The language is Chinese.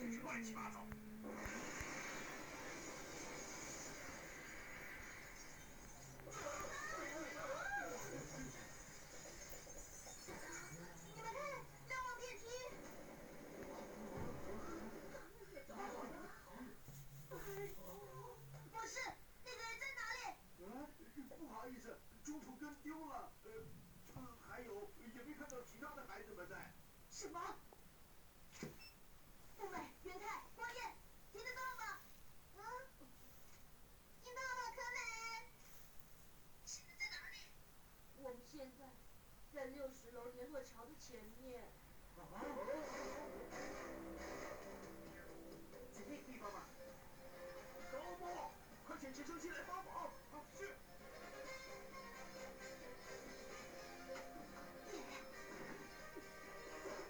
真是乱七八糟。 你们看，瞭望电梯。博士，那个人在哪里？ 不好意思，中途跟丢了。还有也没看到其他的孩子们在。 什么？布美、元太、光彦，听得到吗？听到了，可美。现在在哪里？ 我们现在在60楼联络桥的前面。